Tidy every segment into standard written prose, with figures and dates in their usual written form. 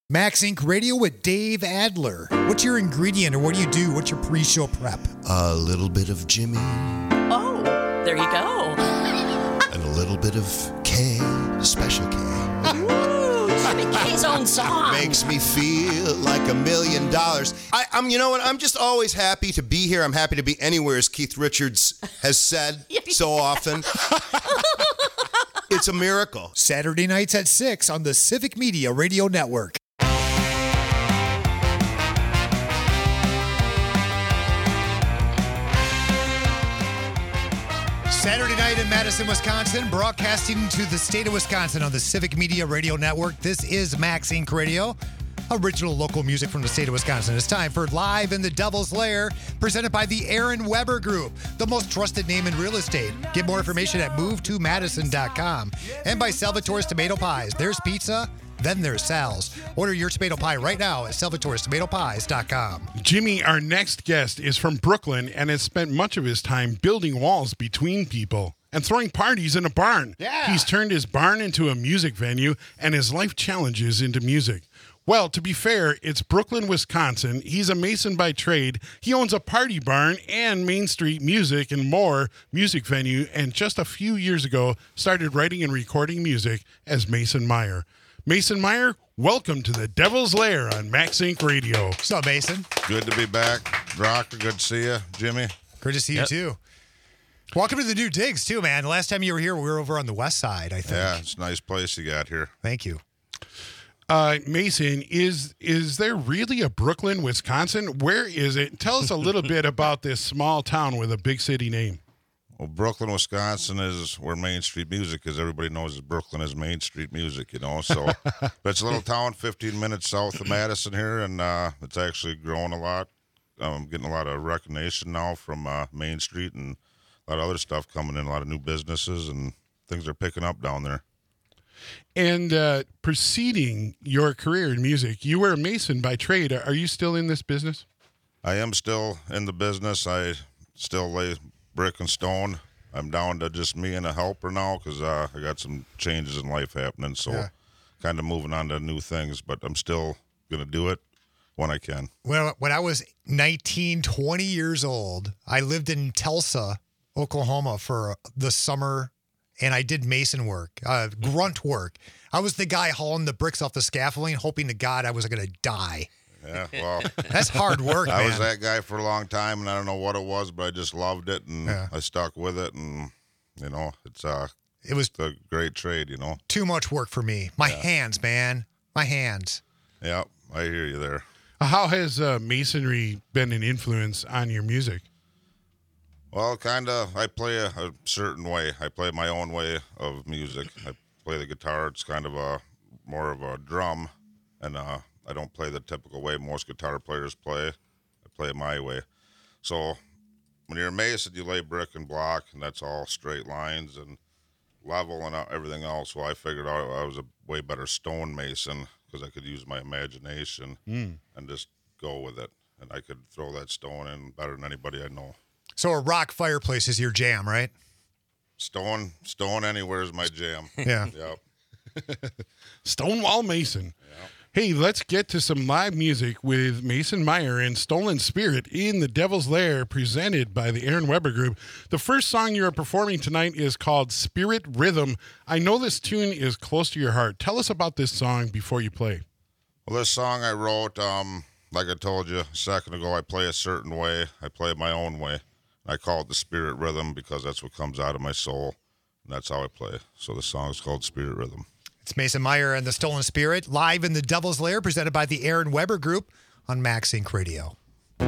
Max Inc. Radio with Dave Adler. What's your ingredient or what do you do? What's your pre-show prep? A little bit of Jimmy. Oh, there you go. And a little bit of K, Special K. Ooh, Jimmy K's own song. Makes me feel like $1 million. I'm, you know what? I'm just always happy to be here. I'm happy to be anywhere, as Keith Richards has said so often. It's a miracle. Saturday nights at 6 on the Civic Media Radio Network. Saturday night in Madison, Wisconsin, broadcasting to the state of Wisconsin on the Civic Media Radio Network. This is Max Inc. Radio, original local music from the state of Wisconsin. It's time for Live in the Devil's Lair, presented by the Aaron Weber Group, the most trusted name in real estate. Get more information at movetomadison.com. And by Salvatore's Tomato Pies. There's pizza, then there's Sal's. Order your tomato pie right now at salvatorestomatopies.com. Jimmy, our next guest, is from Brooklyn and has spent much of his time building walls between people and throwing parties in a barn. Yeah. He's turned his barn into a music venue and his life challenges into music. Well, to be fair, it's Brooklyn, Wisconsin. He's a mason by trade. He owns a party barn and Main Street Music and more music venue, and just a few years ago started writing and recording music as Mason Meyer. Mason Meyer, welcome to the Devil's Lair on Max Inc. Radio. What's up, Mason? Good to be back. Rocker, good to see you. Jimmy? Good to see you, too. Welcome to the new digs, too, man. The last time you were here, we were over on the west side, I think. Yeah, it's a nice place you got here. Thank you. Mason, is there really a Brooklyn, Wisconsin? Where is it? Tell us a little bit about this small town with a big city name. Well, Brooklyn, Wisconsin is where Main Street Music is. Everybody knows that Brooklyn is Main Street Music, you know. So, but it's a little town 15 minutes south of Madison here, and it's actually growing a lot. I'm getting a lot of recognition now from Main Street and a lot of other stuff coming in, a lot of new businesses, and things are picking up down there. And preceding your career in music, you were a mason by trade. Are you still in this business? I am still in the business. I still lay brick and stone. I'm down to just me and a helper now because I got some changes in life happening, so kind of moving on to new things, but I'm still going to do it when I can. Well, when I was 19, 20 years old, I lived in Tulsa, Oklahoma for the summer, and I did mason work, grunt work. I was the guy hauling the bricks off the scaffolding, hoping to God I was going to die. Yeah, well, that's hard work, man. I was that guy for a long time, and I don't know what it was, but I just loved it, and I stuck with it, and, you know, it was a great trade, you know. Too much work for me. My hands, man. My hands. Yeah, I hear you there. How has masonry been an influence on your music? Well, kind of, I play a certain way. I play my own way of music. I play the guitar. It's kind of more of a drum, and I don't play the typical way most guitar players play. I play it my way. So when you're a mason, you lay brick and block, and that's all straight lines and level and everything else. Well, I figured out I was a way better stone mason because I could use my imagination and just go with it. And I could throw that stone in better than anybody I know. So a rock fireplace is your jam, right? Stone anywhere is my jam. Yeah. Yep. Stonewall Mason. Yep. Hey, let's get to some live music with Mason Meyer and Stolen Spirit in the Devil's Lair, presented by the Aaron Weber Group. The first song you are performing tonight is called Spirit Rhythm. I know this tune is close to your heart. Tell us about this song before you play. Well, this song I wrote, like I told you a second ago, I play a certain way. I play it my own way. I call it the Spirit Rhythm because that's what comes out of my soul, and that's how I play. So the song is called Spirit Rhythm. It's Mason Meyer and the Stolen Spirit, live in the Devil's Lair, presented by the Aaron Weber Group on Max Inc. Radio.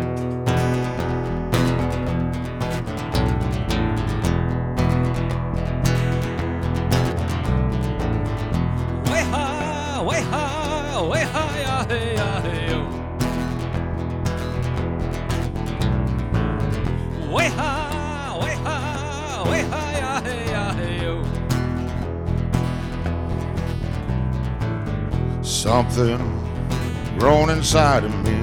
Way high, way high, way high, hey, hey, way high, way high, way high, hey, hey. Something grown inside of me.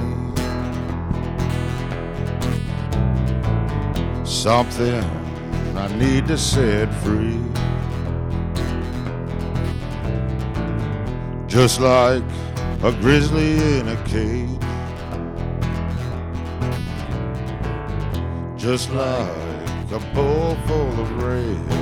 Something I need to set free. Just like a grizzly in a cage, just like a bowl full of rage.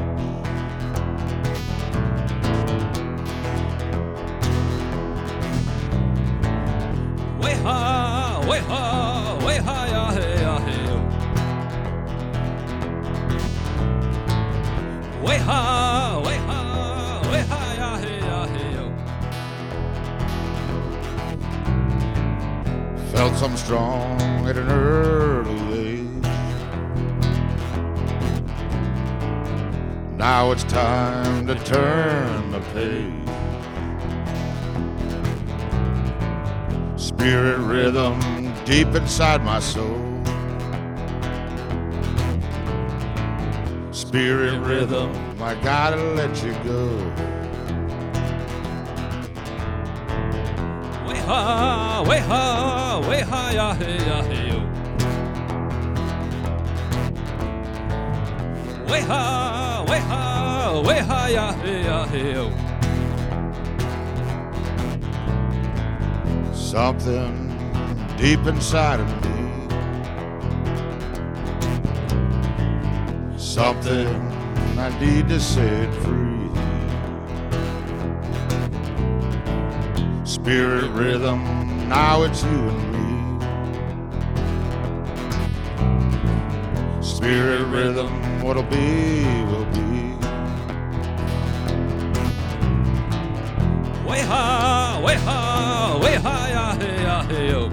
Way ha, way ha, way ha, ya, hey, ya, hey, yo. Way ha, way ha, way ha, ya, hey, ya, hey, yo. Felt something strong at an early age. Now it's time to turn the page. Spirit rhythm deep inside my soul. Spirit rhythm, I gotta let you go. Way ha, ya, hey, ya, hey, yo. Way ha, ya, hey, ya, hey, yo. Something deep inside of me, something I need to set free. Spirit rhythm, now it's you and me. Spirit rhythm, what'll be, will be. Way ha, ya, hey, ya, hey, yo.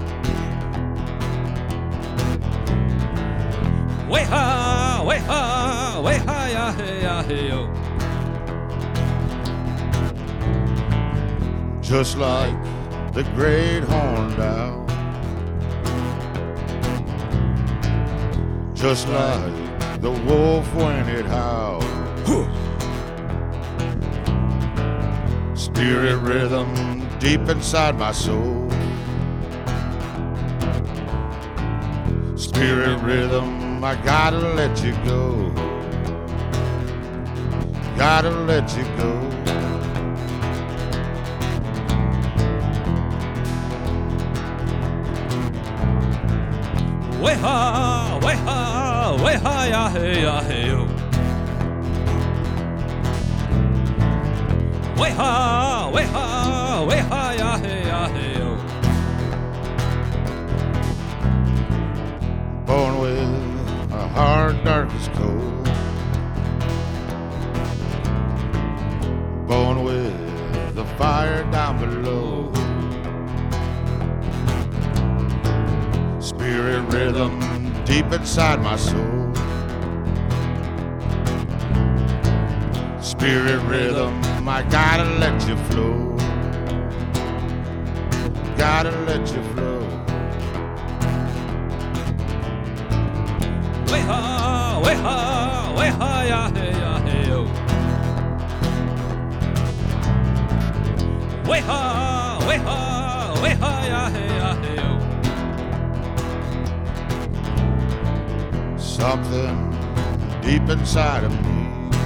Way ha, ya, hey, ya, hey, yo. Just like the great horned owl, just like the wolf when it howls. Spirit rhythm deep inside my soul. Spirit rhythm, I gotta let you go. Gotta let you go. Way ha, ya, hey, ya, hey, yo. Way ha, ya, hey, ya, hey, yo. Born with a heart dark as coal. Born with the fire down below. Spirit rhythm deep inside my soul. Spirit rhythm, I gotta let you flow. Gotta let you flow. Way ha, ya, hey, ya, hey, yo. Way ha, ya, hey, ya, hey, yo. Something deep inside of me,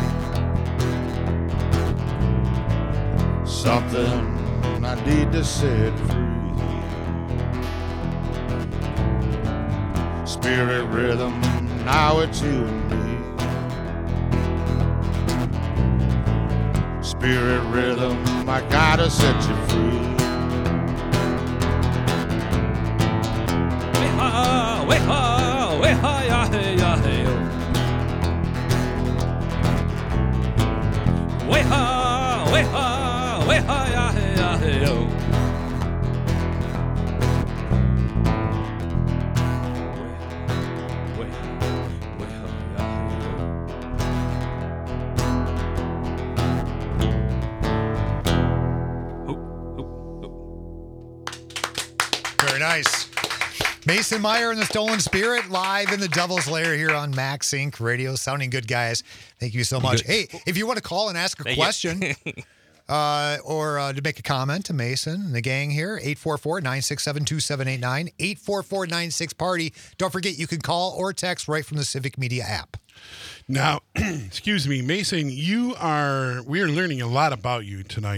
something I need to set free. Spirit rhythm, now it's you and me. Spirit rhythm, I gotta set you free. Way ha, ya, hey, ya, hey, yo. Way ha, ya, hey, ya, hey, yo. Way ha, ya, hey, yo. Hoop, hoop, hoop. Very nice. Mason Meyer and the Stolen Spirit live in the Devil's Lair here on Max Inc. Radio. Sounding good, guys. Thank you so much. Hey, if you want to call and ask a question or to make a comment to Mason and the gang here, 844-967-2789, 844-96-PARTY. Don't forget, you can call or text right from the Civic Media app. Now, excuse me, Mason, we are learning a lot about you tonight.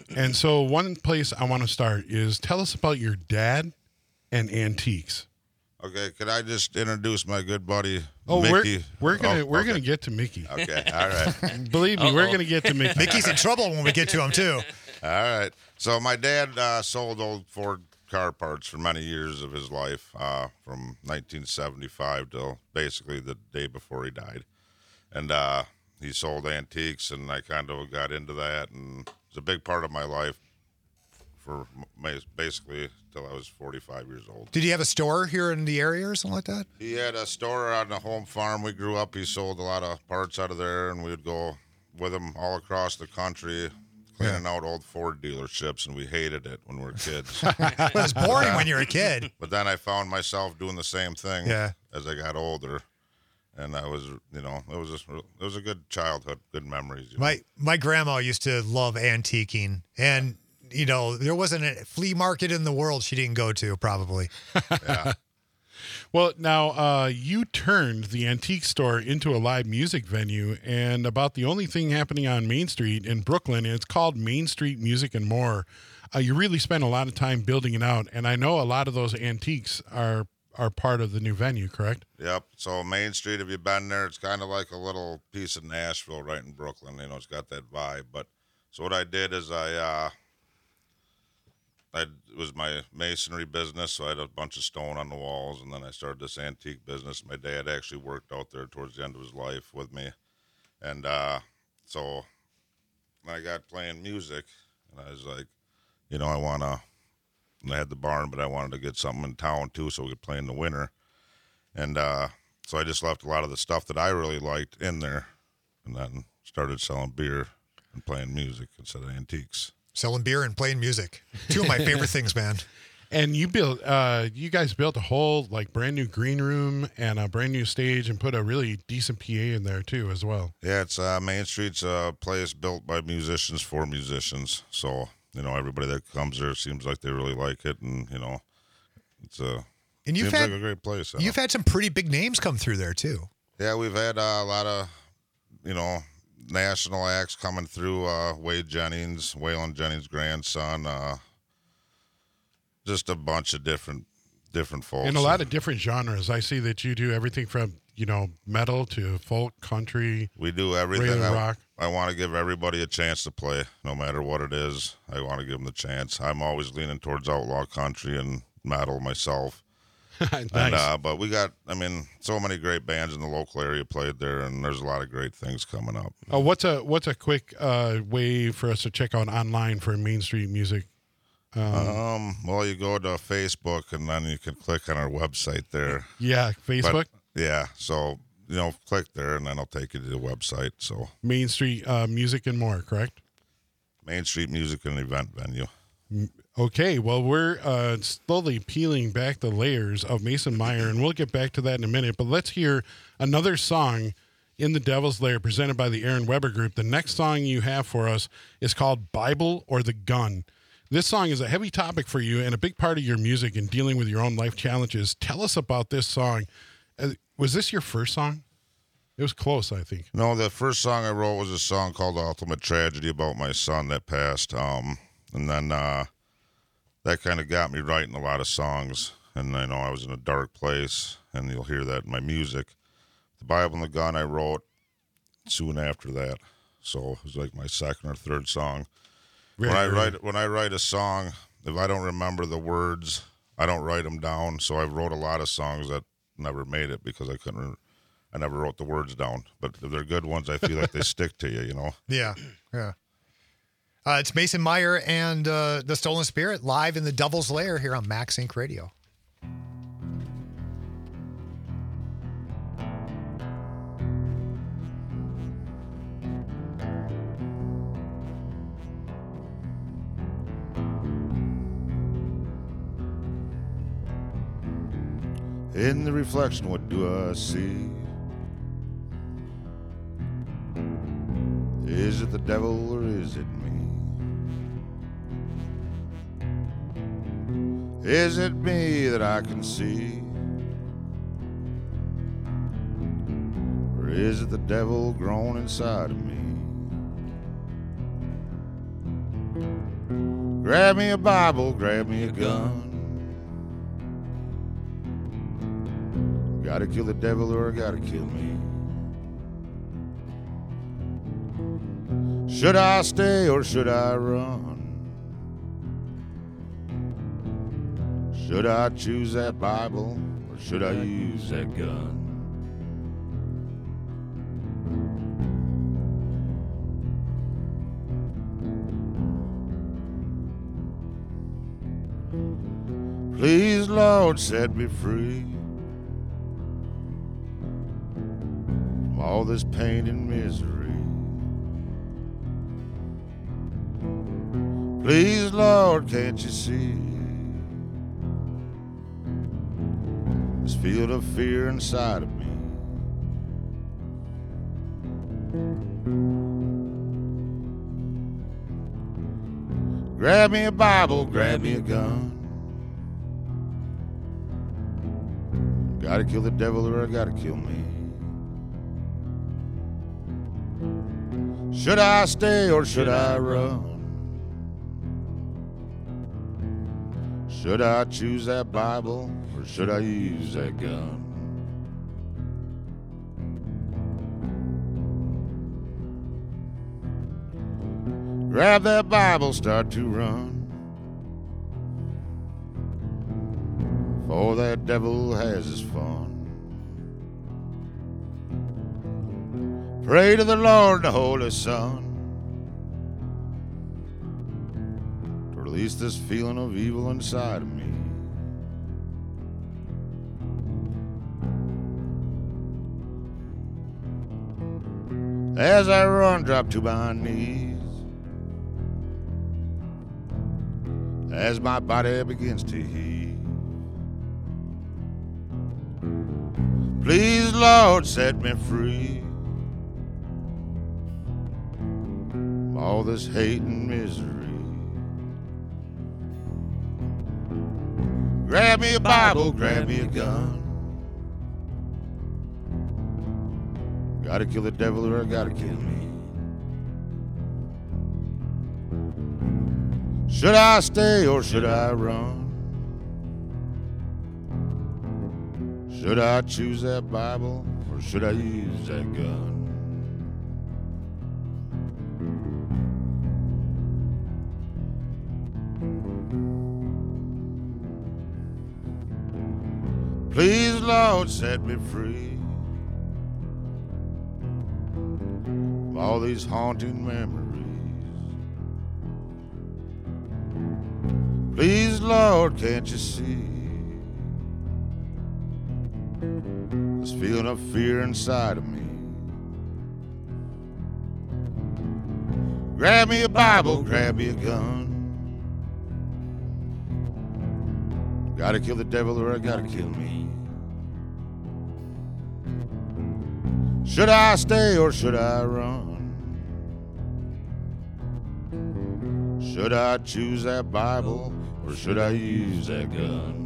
And so one place I want to start is tell us about your dad and antiques. Okay, could I just introduce my good buddy Oh, Mickey? we're gonna okay. get to Mickey. Okay, all right. Believe me, we're gonna get to Mickey. Mickey's in trouble when we get to him, too. All right. So my dad sold old Ford car parts for many years of his life, from 1975 till basically the day before he died. And he sold antiques, and I kind of got into that, and it's a big part of my life for basically till I was 45 years old. Did he have a store here in the area or something like that? He had a store on the home farm we grew up. He sold a lot of parts out of there, and we would go with him all across the country cleaning out old Ford dealerships, and we hated it when we were kids. It was boring when you're a kid. But then I found myself doing the same thing Yeah. as I got older, and I was, it was a good childhood, good memories. You know? My grandma used to love antiquing, and there wasn't a flea market in the world she didn't go to, probably. Yeah. Well, now you turned the antique store into a live music venue, and about the only thing happening on Main Street in Brooklyn. It's called Main Street Music and More. You really spent a lot of time building it out, and I know a lot of those antiques are part of the new venue, correct? Yep. So Main Street, if you've been there, it's kind of like a little piece of Nashville right in Brooklyn. It's got that vibe. But so what I did is it was my masonry business, so I had a bunch of stone on the walls, and then I started this antique business. My dad actually worked out there towards the end of his life with me. And so I got playing music, and I was like, and I had the barn, but I wanted to get something in town too so we could play in the winter. And so I just left a lot of the stuff that I really liked in there, and then started selling beer and playing music instead of antiques. Selling beer and playing music. Two of my favorite things, man. And you guys built a whole brand new green room and a brand new stage, and put a really decent PA in there too as well. Yeah, it's Main Street's a place built by musicians for musicians. So everybody that comes there seems like they really like it, and it's seems like a great place. You've had some pretty big names come through there too. Yeah, we've had a lot of national acts coming through. Waylon Jennings' grandson. Just a bunch of different folks. And a lot of different genres. I see that you do everything from, metal to folk, country. We do everything. Rock. I want to give everybody a chance to play, no matter what it is. I want to give them the chance. I'm always leaning towards outlaw country and metal myself. Nice. And, but we got, so many great bands in the local area played there, and there's a lot of great things coming up. Oh, what's a quick way for us to check out online for Main Street Music? Well, you go to Facebook, and then you can click on our website there. Yeah, Facebook. So click there, and then it'll take you to the website. So Main Street Music and More, correct? Main Street Music and Event Venue. Okay, well, we're slowly peeling back the layers of Mason Meyer, and we'll get back to that in a minute. But let's hear another song in the Devil's Lair presented by the Aaron Weber Group. The next song you have for us is called Bible or the Gun. This song is a heavy topic for you and a big part of your music and dealing with your own life challenges. Tell us about this song. Was this your first song? It was close, I think. No, the first song I wrote was a song called Ultimate Tragedy about my son that passed. And then that kind of got me writing a lot of songs. And I know I was in a dark place, and you'll hear that in my music. The Bible and the Gun I wrote soon after that. So it was like my second or third song. When I write a song, if I don't remember the words, I don't write them down. So I wrote a lot of songs that never made it because I never wrote the words down. But if they're good ones, I feel like they stick to you, Yeah. It's Mason Meyer and the Stolen Spirit live in the Devil's Lair here on Max Inc. Radio. In the reflection, what do I see? Is it the devil or is it me? Is it me that I can see? Or is it the devil grown inside of me? Grab me a Bible, grab me a gun. Gotta kill the devil or gotta kill me. Should I stay or should I run? Should I choose that Bible or should I use that gun? Please, Lord, set me free from all this pain and misery. Please, Lord, can't you see this field of fear inside of me? Grab me a Bible, grab me a gun. Gotta kill the devil or I gotta kill me. Should I stay or should I run? Should I choose that Bible or should I use that gun? Grab that Bible, start to run. For that devil has his fun. Pray to the Lord and the Holy Son to release this feeling of evil inside of me. As I run, drop to my knees, as my body begins to heal. Please, Lord, set me free from all this hate and misery. Grab me a Bible, grab me a gun. Gotta kill the devil or I gotta kill me. Should I stay or should I run? Should I choose that Bible or should I use that gun? Please, Lord, set me free from all these haunting memories. Please, Lord, can't you see this feeling of fear inside of me? Grab me a Bible, grab me a gun. Gotta kill the devil or I gotta kill me. Should I stay or should I run? Should I choose that Bible or should I use that gun?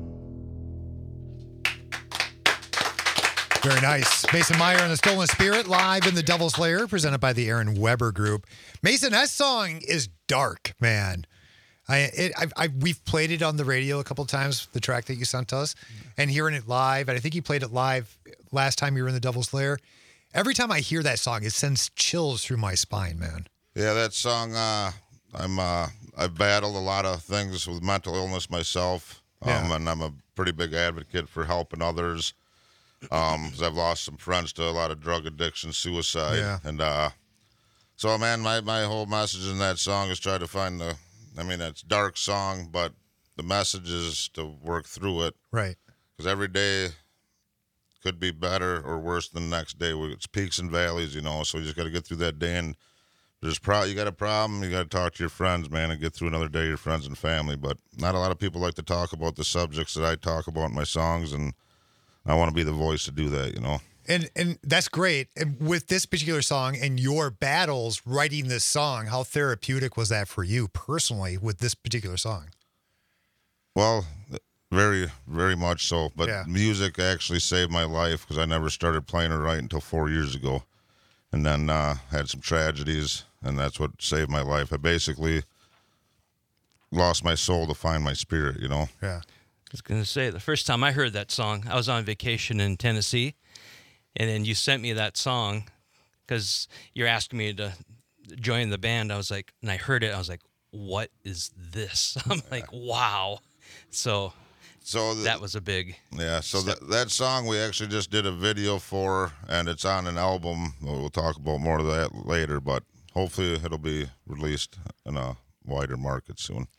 Very nice. Mason Meyer and the Stolen Spirit live in the Devil's Lair, presented by the Aaron Weber Group. Mason, that song is dark, man. We've played it on the radio a couple of times, the track that you sent us, and hearing it live. And I think you played it live last time you were in the Devil's Lair. Every time I hear that song, it sends chills through my spine, man. Yeah, that song. I've battled a lot of things with mental illness myself, and I'm a pretty big advocate for helping others. 'Cause I've lost some friends to a lot of drug addiction, suicide, and so man, my whole message in that song is try to find it's a dark song, but the message is to work through it, right? Because every day could be better or worse than the next day. It's peaks and valleys, So you just got to get through that day. And you got a problem, you got to talk to your friends, man, and get through another day, your friends and family. But not a lot of people like to talk about the subjects that I talk about in my songs, and I want to be the voice to do that, And that's great. And with this particular song and your battles writing this song, how therapeutic was that for you personally with this particular song? Well, very, very much so. But music actually saved my life because I never started playing or writing until 4 years ago. And then had some tragedies, and that's what saved my life. I basically lost my soul to find my spirit, you know? Yeah. I was going to say, the first time I heard that song, I was on vacation in Tennessee, and then you sent me that song because you're asking me to join the band. I was like, and I heard it, I was like, what is this? I'm like, wow. So that was a big... Yeah, so that song we actually just did a video for, and it's on an album. We'll talk about more of that later, but hopefully it'll be released in a wider market soon.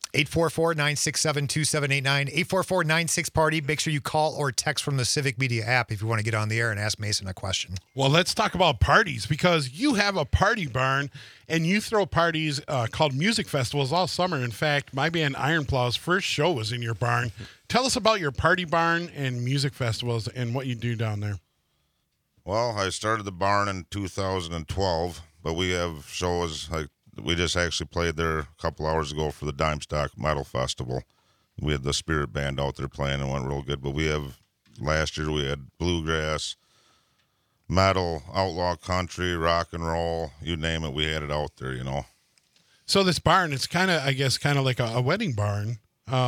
844-967-2789, 844-96-PARTY. Make sure you call or text from the Civic Media app if you want to get on the air and ask Mason a question. Well, let's talk about parties, because you have a party barn and you throw parties called music festivals all summer. In fact, my band Ironplow's first show was in your barn. Tell us about your party barn and music festivals and what you do down there. Well, I started the barn in 2012, but we have shows like we just actually played there a couple hours ago for the Dime Stock Metal Festival. We had the Spirit Band out there playing and went real good. But we have, last year we had bluegrass, metal, outlaw country, rock and roll, you name it, we had it out there, you know. So this barn, it's kind of, I guess, kind of like a wedding barn.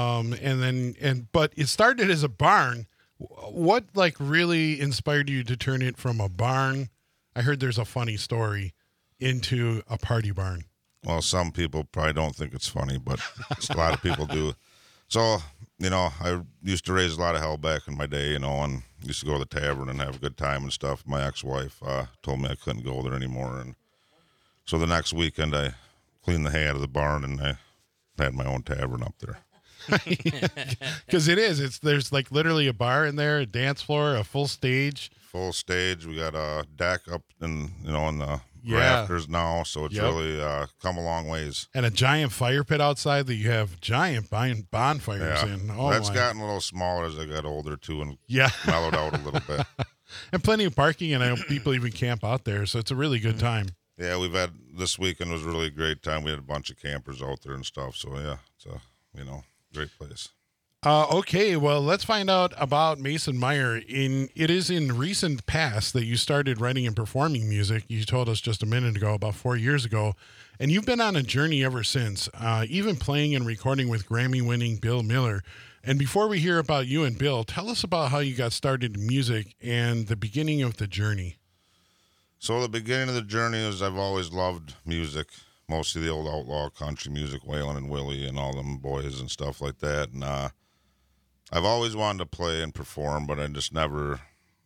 But it started as a barn. What like really inspired you to turn it from a barn? I heard there's a funny story into a party barn. Well, some people probably don't think it's funny, but a lot of people do. So, you know, I used to raise a lot of hell back in my day, you know, and used to go to the tavern and have a good time and stuff. My ex-wife told me I couldn't go there anymore. And so the next weekend I cleaned the hay out of the barn and I had my own tavern up there. Because there's like literally a bar in there, a dance floor, a full stage. Full stage. We got a deck up in the rafters now, so it's really come a long ways. And a giant fire pit outside that you have giant bonfires in. Oh, that's gotten a little smaller as I got older too, and mellowed out a little bit. And plenty of parking, and I know people even camp out there, so it's a really good time. Yeah, this weekend was really a great time. We had a bunch of campers out there and stuff, so yeah, it's a great place. Okay, well, let's find out about Mason Meyer. It is in recent past that you started writing and performing music. You told us just a minute ago, about 4 years ago, and you've been on a journey ever since, even playing and recording with Grammy-winning Bill Miller. And before we hear about you and Bill, tell us about how you got started in music and the beginning of the journey. So the beginning of the journey is I've always loved music, mostly the old outlaw country music, Waylon and Willie and all them boys and stuff like that, and I've always wanted to play and perform, but I just never,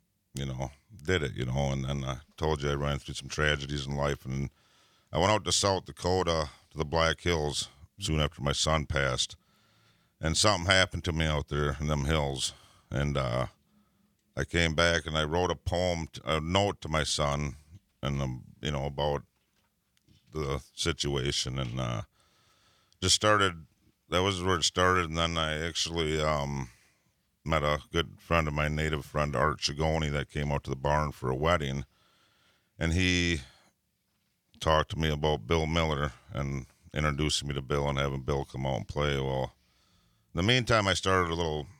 did it, and then I told you I ran through some tragedies in life, and I went out to South Dakota to the Black Hills soon after my son passed, and something happened to me out there in them hills, and I came back and I wrote a note to my son, and about the situation, and just started. That was where it started, and then I actually met a good friend of mine, native friend, Art Chigoni, that came out to the barn for a wedding, and he talked to me about Bill Miller and introducing me to Bill and having Bill come out and play. Well, in the meantime, we started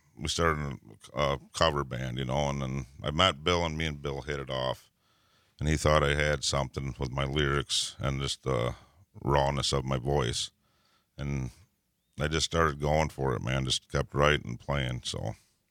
a cover band, and then I met Bill, and me and Bill hit it off, and he thought I had something with my lyrics and just the rawness of my voice, and I just started going for it, man. Just kept writing and playing, so.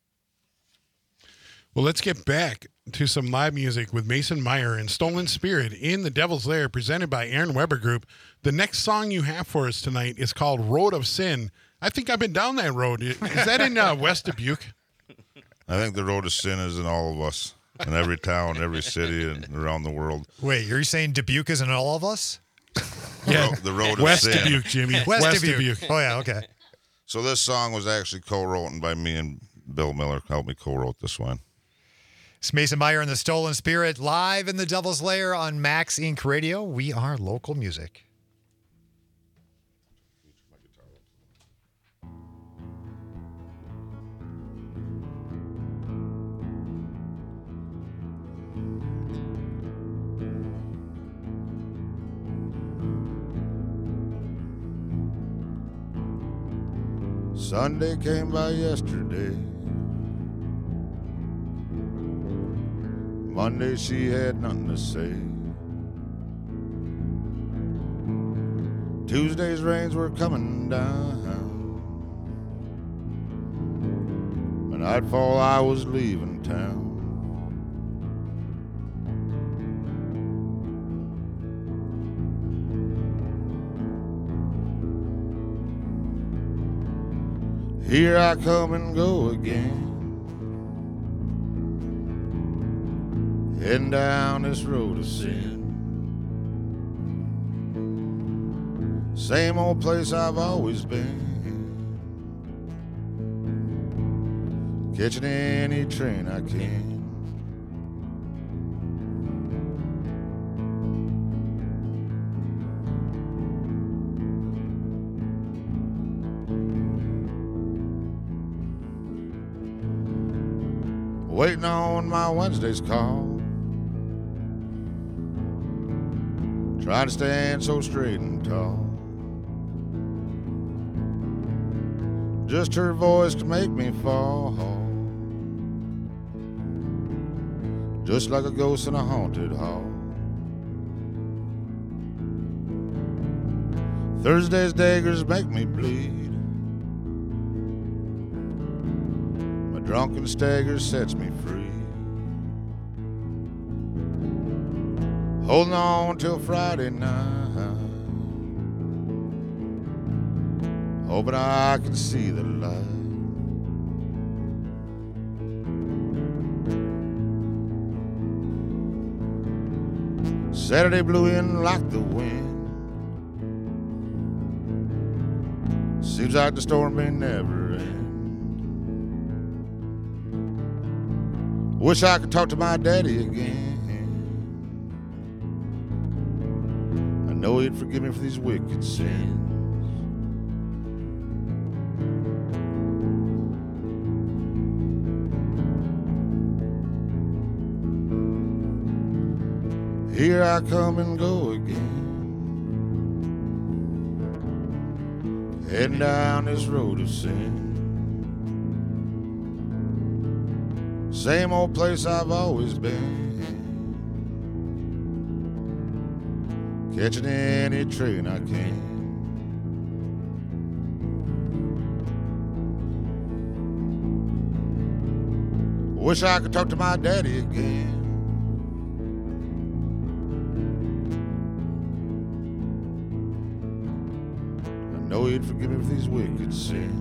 Well, let's get back to some live music with Mason Meyer and Stolen Spirit in the Devil's Lair, presented by Aaron Weber Group. The next song you have for us tonight is called Road of Sin. I think I've been down that road. Is that in West Dubuque? I think the Road of Sin is in all of us, in every town, every city, and around the world. Wait, you're saying Dubuque is in all of us? Yeah, the road West of Sin. Dubuque, Jimmy. West Dubuque. Oh, yeah, okay. So this song was actually co-written by me and Bill Miller. Helped me co-wrote this one. It's Mason Meyer and the Stolen Spirit live in the Devil's Lair on Max Inc. Radio. We are local music. Sunday came by yesterday. Monday she had nothing to say. Tuesday's rains were coming down. Nightfall, I was leaving town. Here I come and go again, heading down this road of sin. Same old place I've always been, catching any train I can. Waiting on my Wednesday's call, trying to stand so straight and tall. Just her voice to make me fall, just like a ghost in a haunted hall. Thursday's daggers make me bleed, my drunken stagger sets me free. Holding on till Friday night, hoping I can see the light. Saturday blew in like the wind, seems like the storm may never end. Wish I could talk to my daddy again, I know he'd forgive me for these wicked sins. Here I come and go again, heading down this road of sin. Same old place I've always been, catching any train I can. Wish I could talk to my daddy again, I know he'd forgive me for these wicked sins.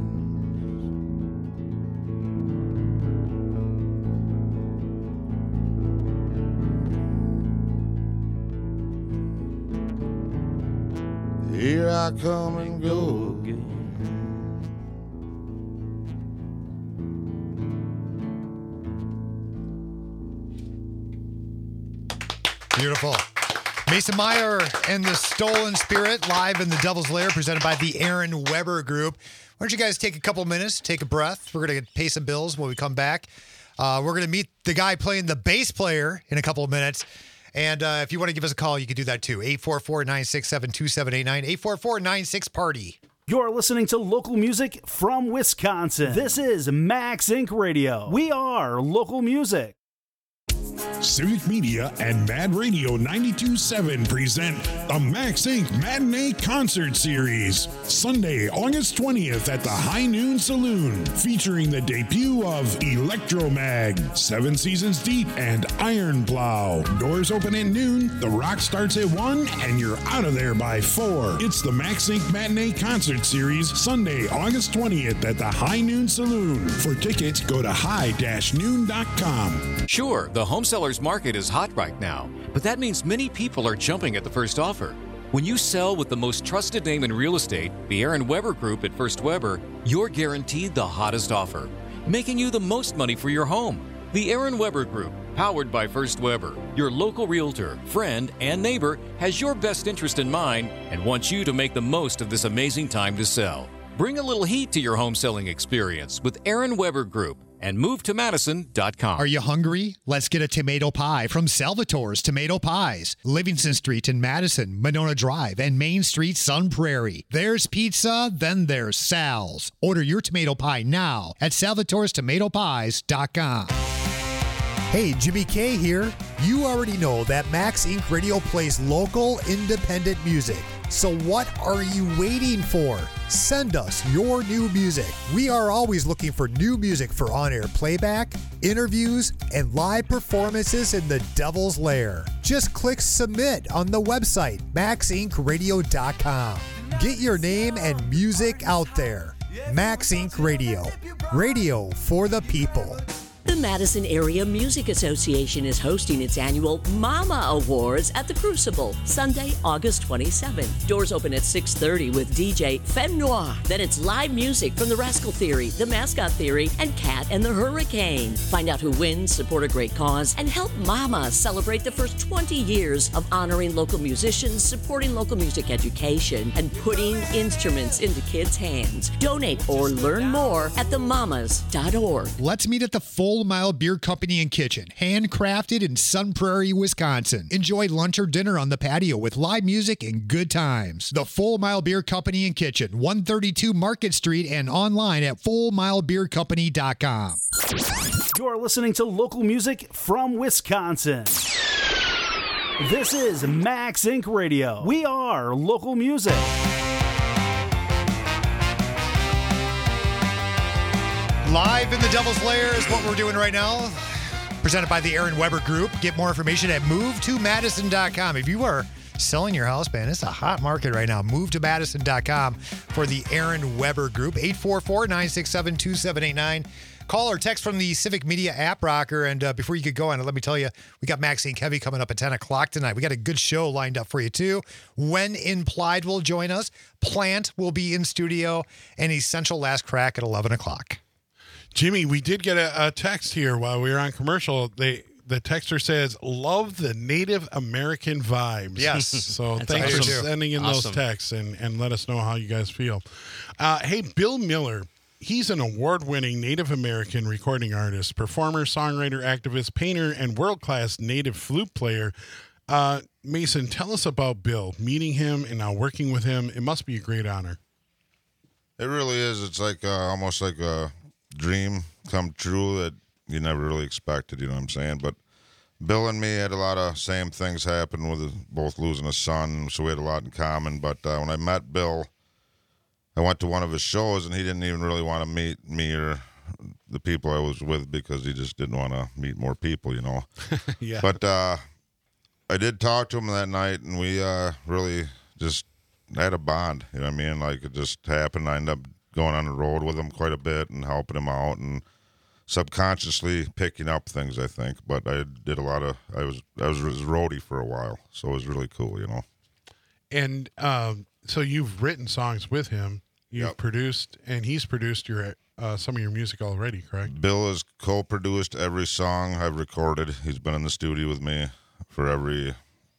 Here I come and go again. Beautiful. Mason Meyer and the Stolen Spirit live in the Devil's Lair, presented by the Aaron Weber Group. Why don't you guys take a couple minutes, take a breath. We're going to pay some bills when we come back. We're going to meet the guy playing the bass player in a couple of minutes. And if you want to give us a call, you can do that too. 844-967-2789, 844-96-PARTY. You're listening to local music from Wisconsin. This is Max Inc. Radio. We are local music. Civic Media and Mad Radio 92.7 present the Max Inc. Matinee Concert Series. Sunday, August 20th at the High Noon Saloon, featuring the debut of Electromag, 7 Seasons Deep, and Iron Plow. Doors open at noon, the rock starts at 1, and you're out of there by 4. It's the Max Inc. Matinee Concert Series, Sunday, August 20th at the High Noon Saloon. For tickets, go to high-noon.com. Sure, the home seller's market is hot right now, but that means many people are jumping at the first offer. When you sell with the most trusted name in real estate, the Aaron Weber Group at First Weber, you're guaranteed the hottest offer, making you the most money for your home. The Aaron Weber Group, powered by First Weber, your local realtor, friend, and neighbor, has your best interest in mind and wants you to make the most of this amazing time to sell. Bring a little heat to your home selling experience with Aaron Weber Group and move to Madison.com. Are you hungry? Let's get a tomato pie from Salvatore's Tomato Pies. Livingston Street in Madison, Monona Drive, and Main Street, Sun Prairie. There's pizza, then there's Sal's. Order your tomato pie now at salvatorestomatopies.com. Hey, Jimmy K here. You already know that Max Inc. Radio plays local, independent music. So what are you waiting for? Send us your new music. We are always looking for new music for on-air playback, interviews, and live performances in the Devil's Lair. Just click submit on the website, maxincradio.com. Get your name and music out there. Max Inc. Radio. Radio for the people. The Madison Area Music Association is hosting its annual Mama Awards at the Crucible, Sunday, August 27th. Doors open at 6:30 with DJ Femme Noir. Then it's live music from the Rascal Theory, the Mascot Theory, and Cat and the Hurricane. Find out who wins, support a great cause, and help Mama celebrate the first 20 years of honoring local musicians, supporting local music education, and putting instruments into kids' hands. Donate or learn more at themamas.org. Let's meet at the Full Mile Beer Company and Kitchen, handcrafted in Sun Prairie, Wisconsin. Enjoy lunch or dinner on the patio with live music and good times. The Full Mile Beer Company and Kitchen, 132 Market Street, and online at fullmilebeercompany.com. You're listening to local music from Wisconsin. This is Max Inc. Radio. We are local music. Live in the Devil's Lair is what we're doing right now. Presented by the Aaron Weber Group. Get more information at movetomadison.com. If you are selling your house, man, it's a hot market right now. Movetomadison.com for the Aaron Weber Group. 844-967-2789. Call or text from the Civic Media app, Rocker. And before you get going, let me tell you, we got Max Inc. Heavy coming up at 10 o'clock tonight. We got a good show lined up for you, too. When Implied will join us. Plant will be in studio. And Essential Last Crack at 11 o'clock. Jimmy, we did get a text here while we were on commercial. The texter says, love the Native American vibes. Yes. So That's thanks for awesome. sending in those texts and let us know how you guys feel. Hey, Bill Miller, he's an award-winning Native American recording artist, performer, songwriter, activist, painter, and world-class Native flute player. Mason, tell us about Bill, meeting him and now working with him. It must be a great honor. It really is. It's like almost like a dream come true that you never really expected, you know what I'm saying? But Bill and me had a lot of same things happen with both losing a son, so we had a lot in common. But when I met Bill, I went to one of his shows, and he didn't even really want to meet me or the people I was with because he just didn't want to meet more people, you know? Yeah. But I did talk to him that night, and we really just had a bond, you know what I mean? Like, it just happened. I ended up going on the road with him quite a bit and helping him out and subconsciously picking up things, I think. But I did a lot of, I was his roadie for a while, so it was really cool, you know. And so you've written songs with him. You've produced, and he's produced your some of your music already, correct? Bill has co-produced every song I've recorded. He's been in the studio with me for every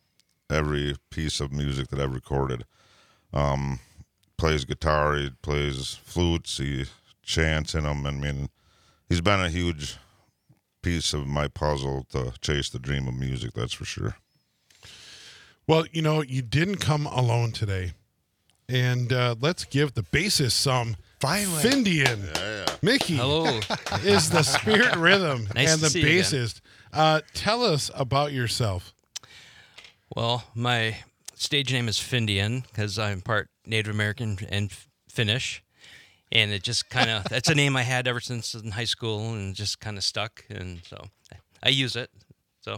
piece of music that I've recorded. Plays guitar, he plays flutes, he chants in them. I mean, he's been a huge piece of my puzzle to chase the dream of music, that's for sure. Well, you know, you didn't come alone today. And let's give the bassist some Findian. Yeah. Mickey Hello. is the spirit rhythm Nice and to the see you again. bassist. Tell us about yourself. Well, my stage name is Findian because I'm part Native American and Finnish. And it just kind of, that's a name I had ever since in high school and just kind of stuck. And so I use it. So,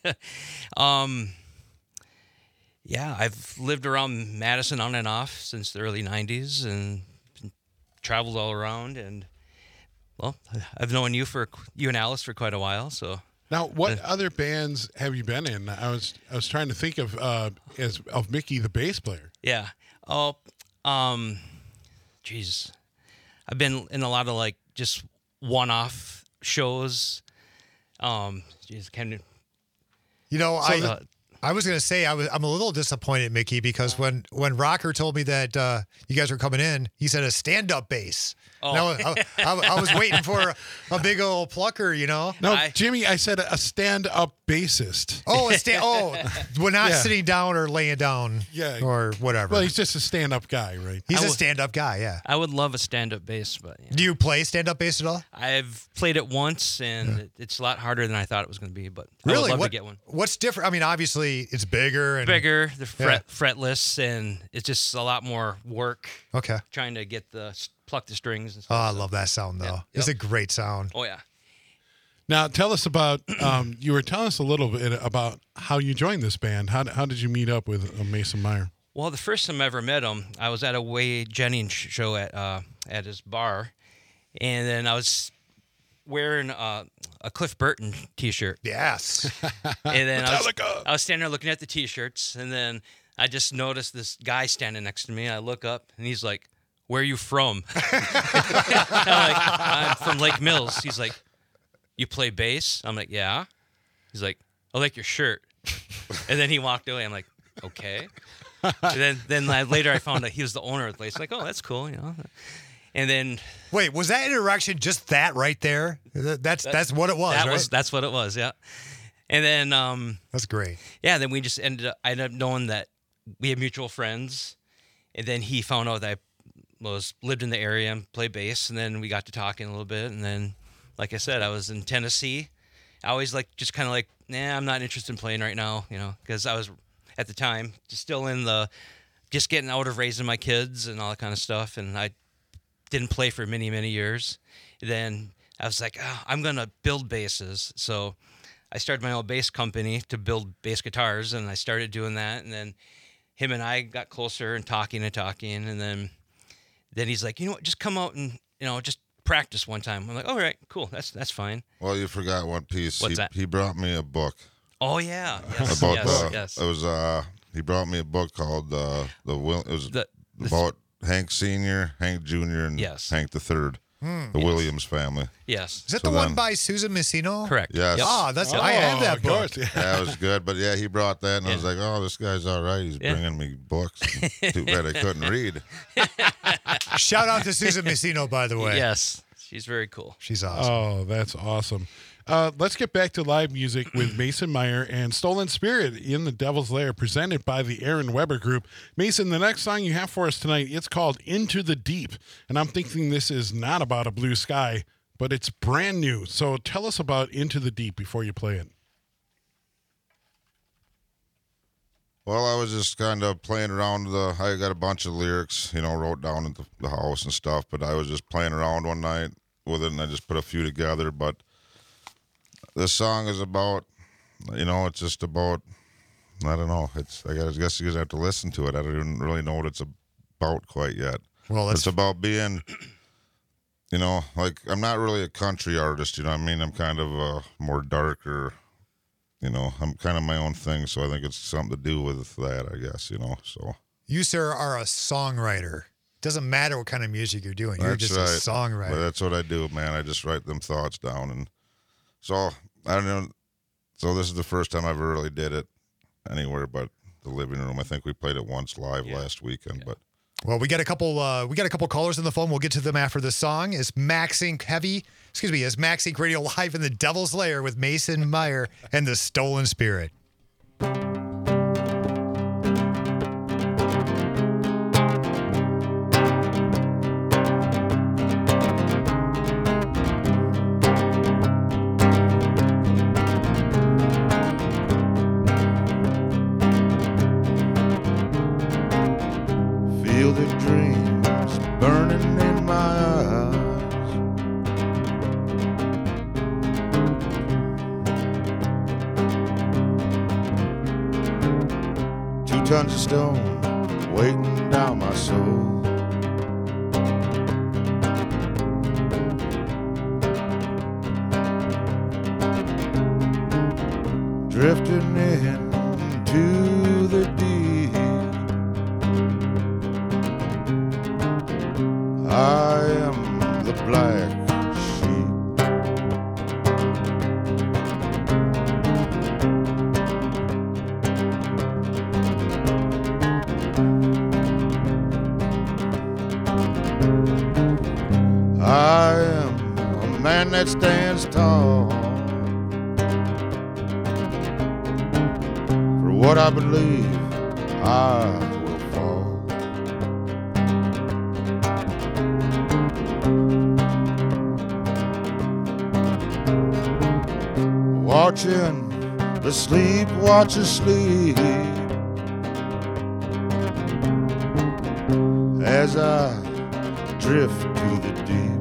yeah, I've lived around Madison on and off since the early 90s and traveled all around. And, well, I've known you and Alice for quite a while. So Now, what other bands have you been in? I was trying to think of Mickey, the bass player. Yeah. Oh, geez. I've been in a lot of like just one-off shows. Geez, can You know, So I was going to say I'm a little disappointed, Mickey, because when Rocker told me that you guys were coming in, he said a stand-up bass. Oh. No, I was waiting for a big old plucker, you know. No, Jimmy, I said a stand-up bassist. Oh, we're not sitting down or laying down, or whatever. Well, he's just a stand-up guy, right? He's a stand-up guy, yeah. I would love a stand-up bass, but do you play stand-up bass at all? I've played it once, and it's a lot harder than I thought it was going to be. But really, I would love to get one. What's different? I mean, obviously, it's bigger. The fretless, and it's just a lot more work. Okay. Trying to pluck the strings and Oh, stuff. I love that sound, though. Yep. It's a great sound. Oh, yeah. Now, tell us about, you were telling us a little bit about how you joined this band. How did you meet up with Mason Meyer? Well, the first time I ever met him, I was at a Wade Jennings show at his bar, and then I was wearing a Cliff Burton T-shirt. Yes. And then I was standing there looking at the T-shirts, and then I just noticed this guy standing next to me. I look up, and he's like, "Where are you from?" I'm from Lake Mills. He's like, "You play bass?" I'm like, "Yeah." He's like, "I like your shirt." And then he walked away. I'm like, "Okay." And then later I found out he was the owner of the place. Like, "Oh, that's cool," you know. And then wait, was that interaction just that right there? That's what it was, right? That's what it was, yeah. And then that's great. Yeah, then we just I ended up knowing that we had mutual friends, and then he found out that I lived in the area and played bass, and then we got to talking a little bit, and then, like I said, I was in Tennessee. I always just kind of like, nah, I'm not interested in playing right now, you know, because I was at the time just still just getting out of raising my kids and all that kind of stuff, and I didn't play for many, many years. Then I was like, I'm going to build basses. So I started my own bass company to build bass guitars, and I started doing that. And then him and I got closer and talking. And then he's like, you know what, just come out and, you know, just practice one time. I'm like, all right, cool. That's fine. Well, you forgot one piece. What's that? He brought me a book. Oh, yeah. Yes. Yes. It was, he brought me a book called, about Hank Sr., Hank Jr., and Hank the Third, the Williams family. Yes. Is that the one by Susan Messino? Correct. Yes. Yep. I have that book. Yeah, it was good. But yeah, he brought that, and I was like, oh, this guy's all right. He's bringing me books. Too bad I couldn't read. Shout out to Susan Messino, by the way. Yes. She's very cool. She's awesome. Oh, that's awesome. Let's get back to live music with Mason Meyer and Stolen Spirit in the Devil's Lair, presented by the Aaron Weber Group. Mason, the next song you have for us tonight, it's called Into the Deep. And I'm thinking this is not about a blue sky, but it's brand new. So tell us about Into the Deep before you play it. Well, I was just kind of playing around I got a bunch of lyrics, wrote down at the house and stuff, but I was just playing around one night with it, and I just put a few together. But this song is about, it's just about, I don't know. I guess you guys have to listen to it. I don't even really know what it's about quite yet. Well, it's about being, like, I'm not really a country artist, you know what I mean? I'm kind of more darker, I'm kind of my own thing. So I think it's something to do with that, I guess, so. You, sir, are a songwriter. Doesn't matter what kind of music you're doing. You're just right. a songwriter. But that's what I do, man. I just write them thoughts down, and so I don't know. So this is the first time I ever really did it anywhere but the living room. I think we played it once live last weekend, but. Well, we got a couple callers on the phone. We'll get to them after the song. Is Max Inc. Radio live in the Devil's Lair with Mason Meyer and the Stolen Spirit. Feel the dreams burning in my eyes. 2 tons of stone weighing down my soul. Drifting into the deep. I am the black sheep. I am a man that stands tall for what I believe I will fall. Watching the sleepwalkers sleep as I drift to the deep.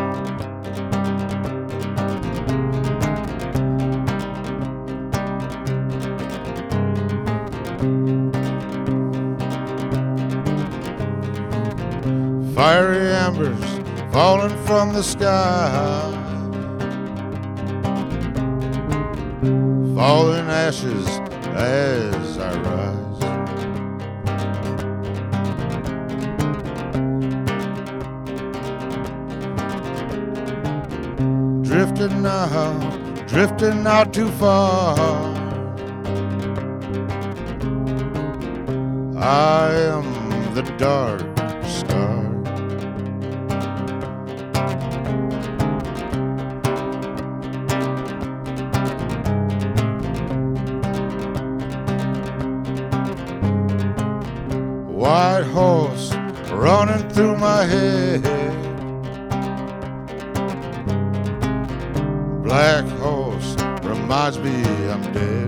Fiery embers falling from the sky, falling ashes as I rise. Drifting not too far. I am the dark star. White horse running through my head, black horse reminds me I'm dead.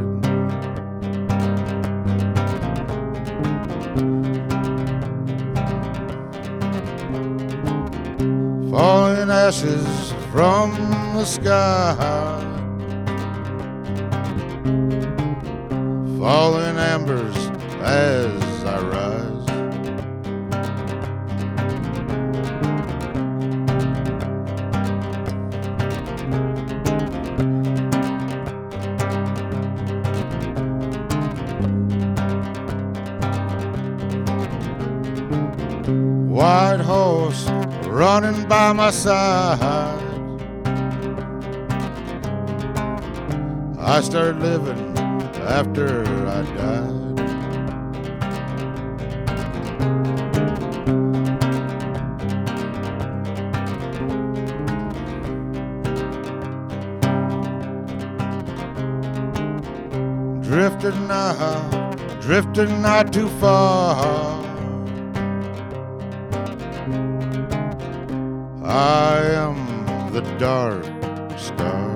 Falling ashes from the sky, falling embers as I rise. White horse running by my side, I started living after I died. Drifting not too far. I am the dark star.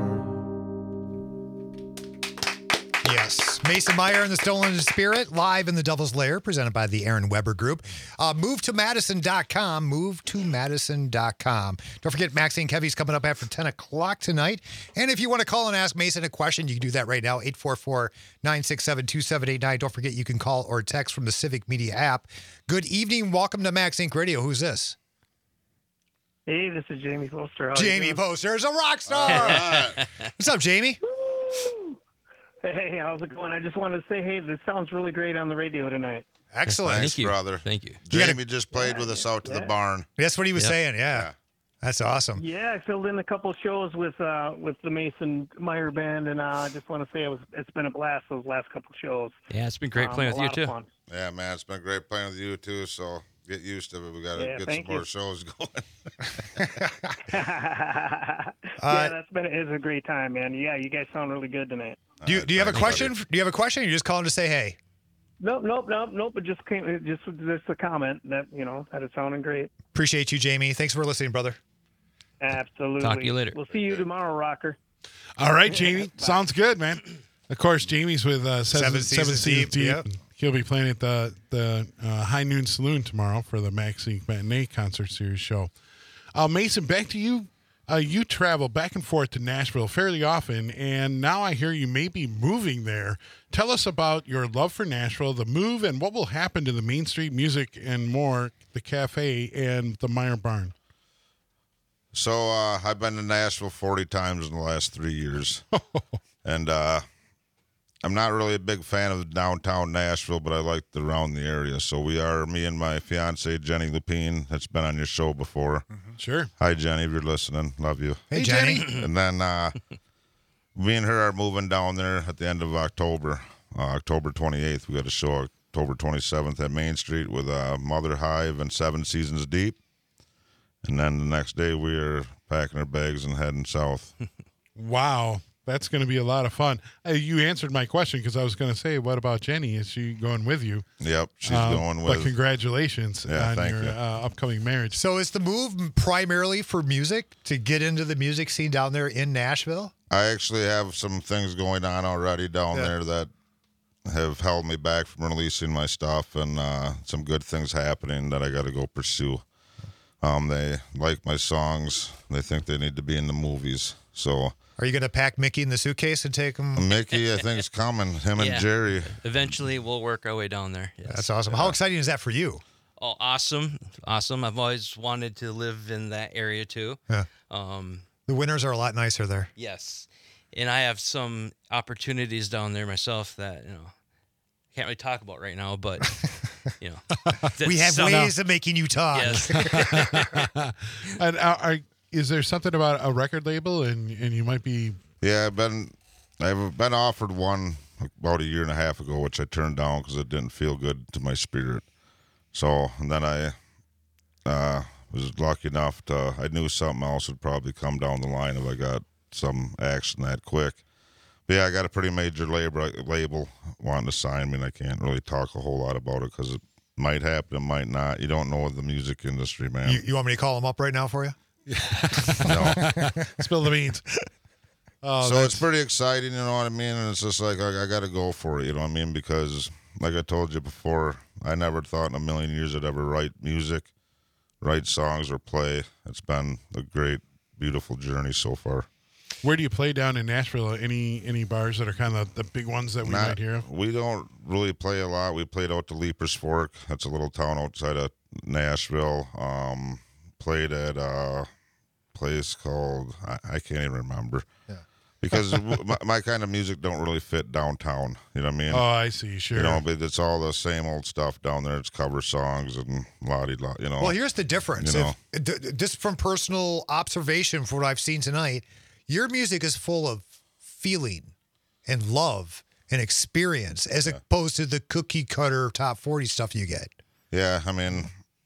Yes. Mason Meyer and the Stolen Spirit, live in the Devil's Lair, presented by the Aaron Weber Group. MoveToMadison.com, MoveToMadison.com. Don't forget, Maxine Kevy's coming up after 10 o'clock tonight. And if you want to call and ask Mason a question, you can do that right now, 844-967-2789. Don't forget, you can call or text from the Civic Media app. Good evening. Welcome to Max Inc. Radio. Who's this? Hey, this is Jamie Poster. Jamie Poster is a rock star. What's up, Jamie? Hey, how's it going? I just wanted to say, hey, this sounds really great on the radio tonight. Excellent. Thanks, Thank you. brother. Thank you. Jamie just played with us out to the barn. That's what he was saying, yeah. That's awesome. Yeah, I filled in a couple shows with the Mason Meyer Band, and I just want to say it's been a blast those last couple shows. Yeah, it's been great playing with you, too. Fun. Yeah, man, it's been great playing with you, too, so get used to it. We got to get some more shows going. It's a great time, man. Yeah, you guys sound really good tonight. Do you have a question? Do you have a question? Or you just calling to say hey? Nope. But just a comment that that it's sounding great. Appreciate you, Jamie. Thanks for listening, brother. Absolutely. Talk to you later. We'll see you tomorrow, Rocker. All right, Jamie. Sounds good, man. Of course, Jamie's with Seven Seasons Deep. Yep. He'll be playing at the High Noon Saloon tomorrow for the Max Inc. Matinee Concert Series show. Mason, back to you. You travel back and forth to Nashville fairly often, and now I hear you may be moving there. Tell us about your love for Nashville, the move, and what will happen to the Main Street Music and more, the cafe, and the Meyer Barn. So I've been to Nashville 40 times in the last 3 years. And I'm not really a big fan of downtown Nashville, but I like around the area. So me and my fiance, Jenny Lupine, that's been on your show before. Mm-hmm. Sure. Hi, Jenny, if you're listening. Love you. Hey, Jenny. And then me and her are moving down there at the end of October. October 28th, we got a show October 27th at Main Street with Mother Hive and Seven Seasons Deep. And then the next day we are packing her bags and heading south. Wow. That's going to be a lot of fun. You answered my question because I was going to say, what about Jenny? Is she going with you? Yep, she's going with. But congratulations on your upcoming marriage. So is the move primarily for music, to get into the music scene down there in Nashville? I actually have some things going on already down there that have held me back from releasing my stuff, and some good things happening that I got to go pursue. They like my songs. They think they need to be in the movies. So, are you going to pack Mickey in the suitcase and take him? Mickey, I think, is coming. Him and Jerry. Eventually, we'll work our way down there. Yes. That's awesome. How exciting is that for you? Oh, awesome. I've always wanted to live in that area too. Yeah. The winters are a lot nicer there. Yes. And I have some opportunities down there myself that, can't really talk about right now, but, we have ways of making you talk. Yes. And is there something about a record label and you might be... Yeah, I've been offered one about a year and a half ago, which I turned down because it didn't feel good to my spirit. So, and then I was lucky enough I knew something else would probably come down the line if I got some action that quick. But yeah, I got a pretty major label wanting to sign me, and I can't really talk a whole lot about it because it might happen, it might not. You don't know the music industry, man. You want me to call them up right now for you? No. Spill the beans. So it's pretty exciting, you know what I mean? And it's just like, I got to go for it, you know what I mean? Because, like I told you before, I never thought in a million years I'd ever write music, write songs, or play. It's been a great, beautiful journey so far. Where do you play down in Nashville? Any bars that are kind of the big ones that we might hear of? We don't really play a lot. We played out to Leapers Fork. That's a little town outside of Nashville. Played at a place called, I can't even remember. Yeah. Because my kind of music don't really fit downtown. You know what I mean? Oh, I see. Sure. You know, but it's all the same old stuff down there. It's cover songs and la-di-la, you know. Well, here's the difference. You know? Just from personal observation from what I've seen tonight, your music is full of feeling and love and experience as opposed to the cookie cutter top 40 stuff you get. Yeah, I mean,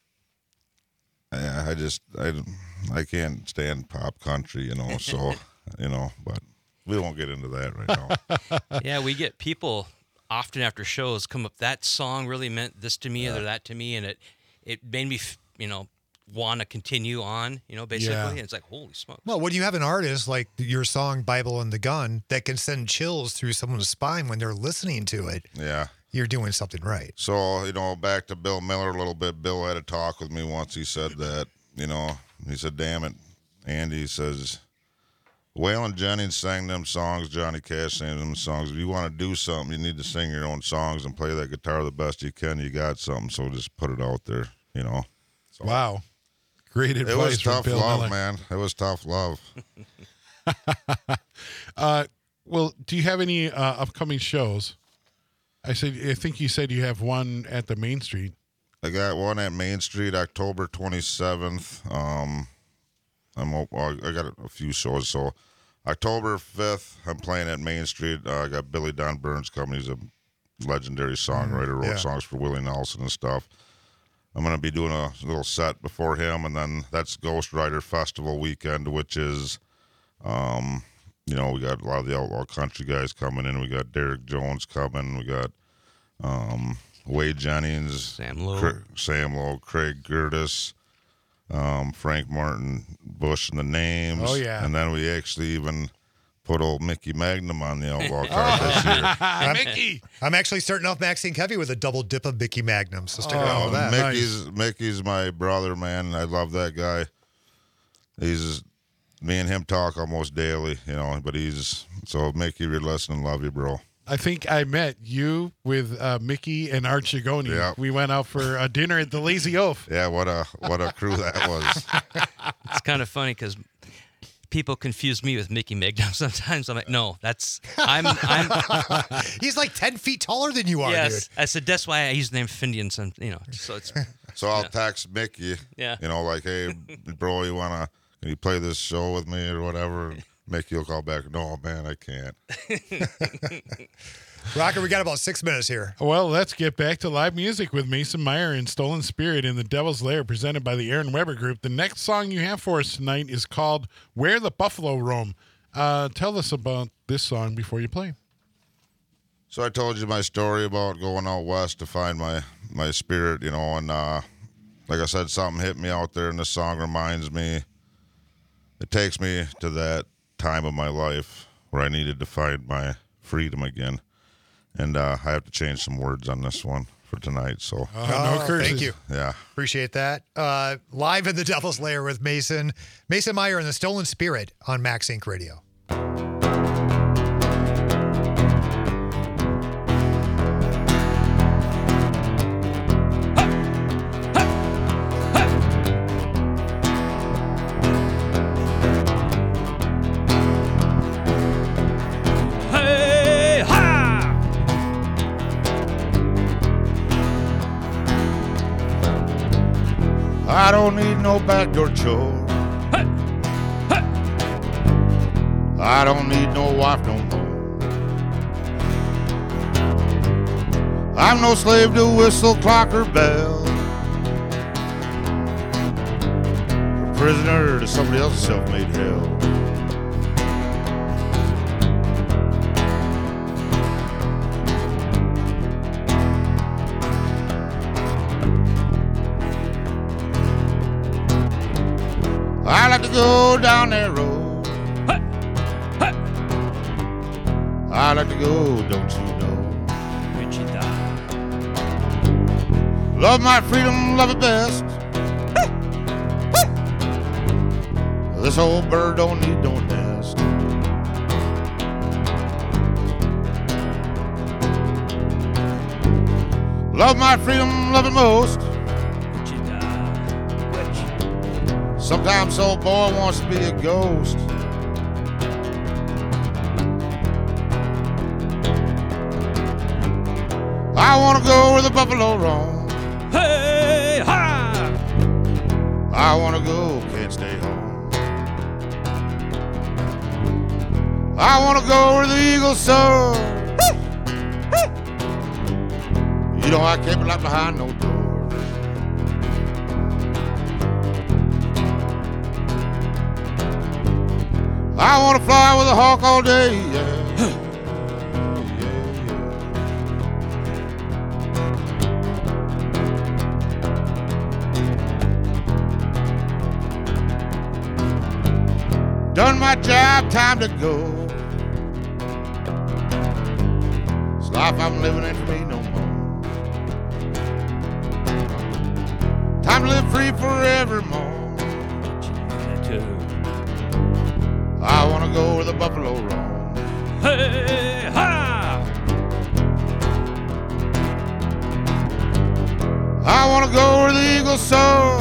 I can't stand pop country, you know, so, but we won't get into that right now. Yeah, we get people often after shows come up, that song really meant this to me or that to me, and it made me, want to continue on, basically. And it's like, holy smokes. Well, when you have an artist like your song Bible and the Gun that can send chills through someone's spine when they're listening to it, you're doing something right. So, back to Bill Miller a little bit. Bill had a talk with me once. He said that, he said, damn it, Andy, he says, Waylon Jennings sang them songs, Johnny Cash sang them songs. If you want to do something, you need to sing your own songs and play that guitar the best you can. You got something, so just put it out there, So, wow. Great advice. It was from tough Bill love, Miller. man. It was tough love. Well, do you have any upcoming shows? I think you said you have one at the Main Street. I got one at Main Street, October 27th. I got a few shows. So October 5th, I'm playing at Main Street. I got Billy Don Burns coming. He's a legendary songwriter, wrote songs for Willie Nelson and stuff. I'm going to be doing a little set before him, and then that's Ghost Rider Festival weekend, which is, we got a lot of the outlaw country guys coming in. We got Derek Jones coming. We got Wade Jennings, Sam Lowe, Craig Curtis, Frank Martin, Bush and the Names. Oh, yeah. And then we actually even put old Mickey Magnum on the outlaw card this year. Mickey! I'm actually starting off Maxine Heavy with a double dip of Mickey Magnum, so stick around with that. Mickey's my brother, man. I love that guy. Me and him talk almost daily, but so Mickey, you're listening, love you, bro. I think I met you with Mickey and Art Chigoni. Yeah. We went out for a dinner at the Lazy Oaf. Yeah, what a crew that was. It's kind of funny because people confuse me with Mickey Magnum sometimes. I'm like, no, I'm He's like 10 feet taller than you are, yes, dude. I said, that's why I use the name Findian, so it's... So I'll text Mickey, like, hey, bro, can you play this show with me or whatever? Mickey will call back, no, man, I can't. Rocker, we got about 6 minutes here. Well, let's get back to live music with Mason Meyer and Stolen Spirit in the Devil's Lair, presented by the Aaron Weber Group. The next song you have for us tonight is called Where the Buffalo Roam. Tell us about this song before you play. So I told you my story about going out west to find my spirit, you know, and like I said, something hit me out there, and this song reminds me, it takes me to that time of my life where I needed to find my freedom again. And I have to change some words on this one for tonight. So no curses. Thank you. Yeah. Appreciate that. Live in the Devil's Lair with Mason Meyer and the Stolen Spirit on Max Inc. Radio. I don't need no backdoor chore. I don't need no wife no more. I'm no slave to whistle, clock, or bell. A prisoner to somebody else's self-made hell. I like to go down that road. I like to go, don't you know? Love my freedom, love it best. This old bird don't need no nest. Love my freedom, love it most. Sometimes old boy wants to be a ghost. I want to go where the buffalo roam. Hey, ha! I want to go, can't stay home. I want to go where the eagles soar. You know I can't be locked behind no door. I want to fly with a hawk all day, yeah. Done my job, time to go. This life I'm living ain't for me no more. Time to live free forevermore. I want to go where the buffalo roam. Hey, ha! I want to go where the eagles soar.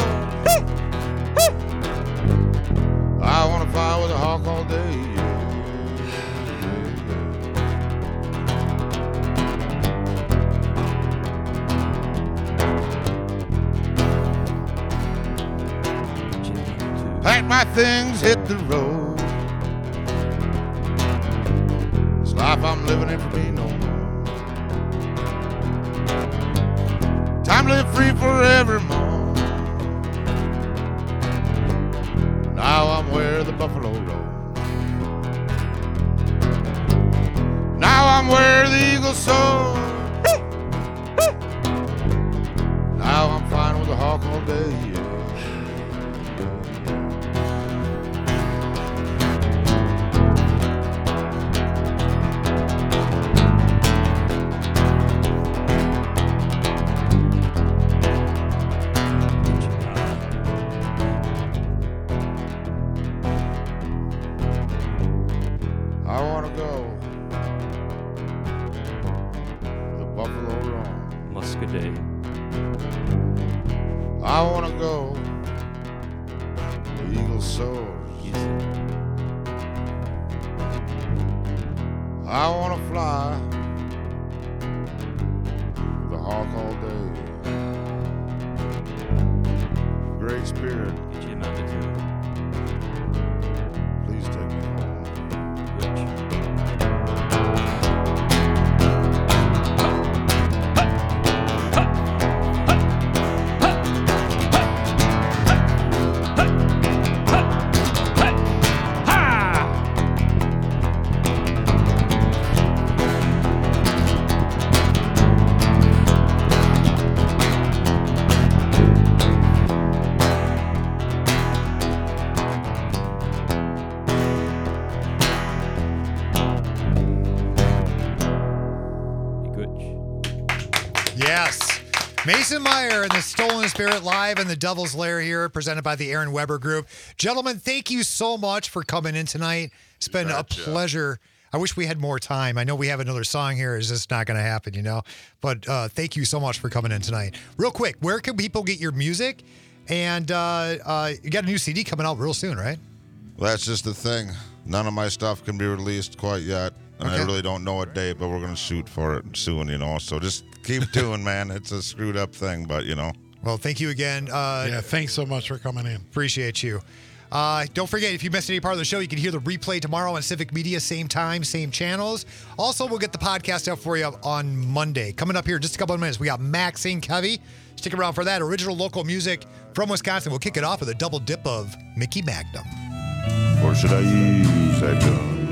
I want to fly with a hawk all day. Pack my things, hit the road. Life I'm living ain't for me no more. Time to live free forevermore. Now I'm where the buffalo roam. Now I'm where the eagles soar. Now I'm flying with a hawk all day, yeah. I want to go the eagle soars. I want to fly with the hawk all day. Great Spirit, please take me home. Yes. Mason Meyer and the Stolen Spirit live in the Devil's Lair here, presented by the Aaron Weber Group. Gentlemen, thank you so much for coming in tonight. It's been a pleasure. I wish we had more time. I know we have another song here. It's just not going to happen, you know. But thank you so much for coming in tonight. Real quick, where can people get your music? And you got a new CD coming out real soon, right? Well, that's just the thing. None of my stuff can be released quite yet. And I really don't know a date, but we're going to shoot for it soon, you know. So just keep tuned, man. It's a screwed up thing, but, you know. Well, thank you again. Yeah, thanks so much for coming in. Appreciate you. Don't forget, if you missed any part of the show, you can hear the replay tomorrow on Civic Media, same time, same channels. Also, we'll get the podcast up for you on Monday. Coming up here in just a couple of minutes, we got Max Inc. Heavy. Stick around for that. Original local music from Wisconsin. We'll kick it off with a double dip of Mickey Magnum. Or should I use that gun?